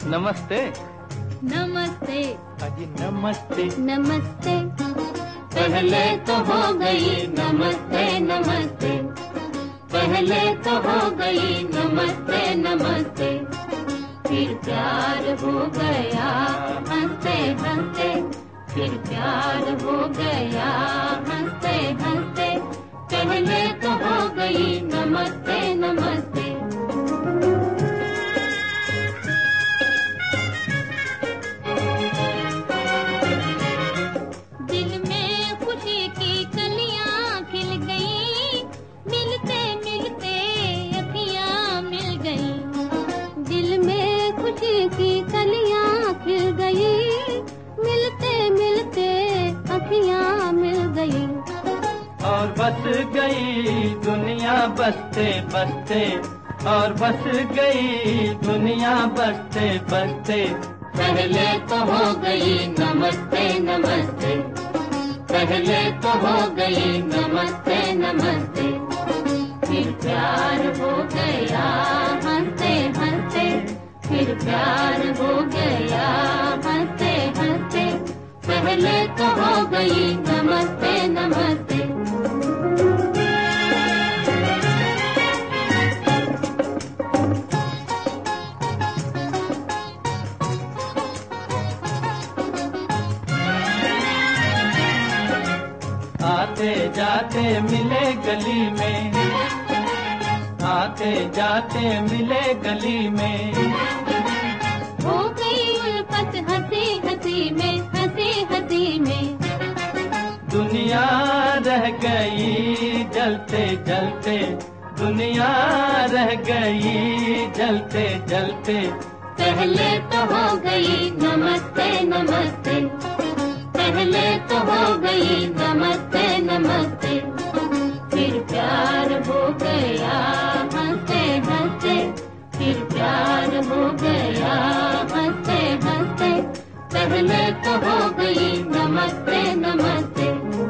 नमस्ते। नमस्ते। अजी नमस्ते। नमस्ते। पहले तो हो गई नमस्ते नमस्ते, पहले तो हो गई नमस्ते नमस्ते, फिर प्यार हो गया हंसते हंसते, फिर प्यार हो गया हंसते हंसते, पहले तो हो गई नमस्ते नमस्ते। दिल में खुशी की कलियां खिल गई, मिलते मिलते अखियां मिल गई। दिल में खुशी की कलियां खिल गई, मिलते मिलते अखियां मिल गई। और बस गई दुनिया बसते बसते, और बस गई दुनिया बसते बसते, पहले तो हो गई नमस्ते नमस्ते, पहले तो हो गई नमस्ते नमस्ते, फिर प्यार हो गया हंसते हंसते, फिर प्यार हो गया हंसते हंसते, पहले तो हो गई नमस्ते नमस्ते। आते जाते मिले गली में, आते जाते मिले गली में, हो गई उल्फत हंसी हंसी में, हंसी हंसी में। दुनिया रह गई जलते जलते, दुनिया रह गई जलते जलते, पहले तो हो गई नमस्ते नमस्ते, पहले तो हो गई नमस्ते नमस्ते, फिर प्यार हो गया हंसते हंसते, फिर प्यार हो गया हंसते हंसते, पहले तो हो गई नमस्ते नमस्ते।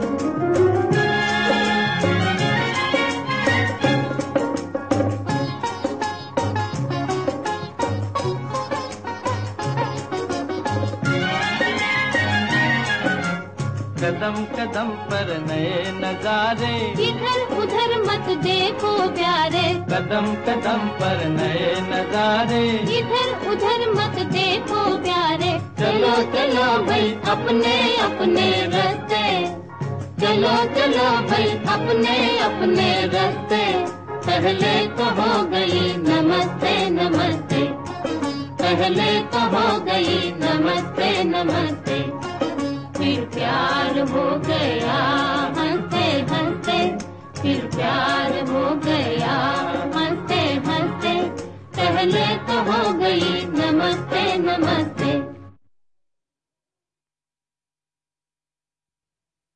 कदम कदम पर नए नजारे, इधर उधर मत देखो प्यारे, कदम कदम पर नए नजारे, इधर उधर मत देखो प्यारे। चलो चलो भाई अपने अपने रास्ते, चलो चलो भाई अपने अपने रास्ते, पहले तो हो गई नमस्ते नमस्ते, पहले तो हो गई नमस्ते नमस्ते, फिर प्यार हो गया हंसते हंसते, फिर प्यार हो गया हंसते हंसते, पहले तो हो गई नमस्ते नमस्ते।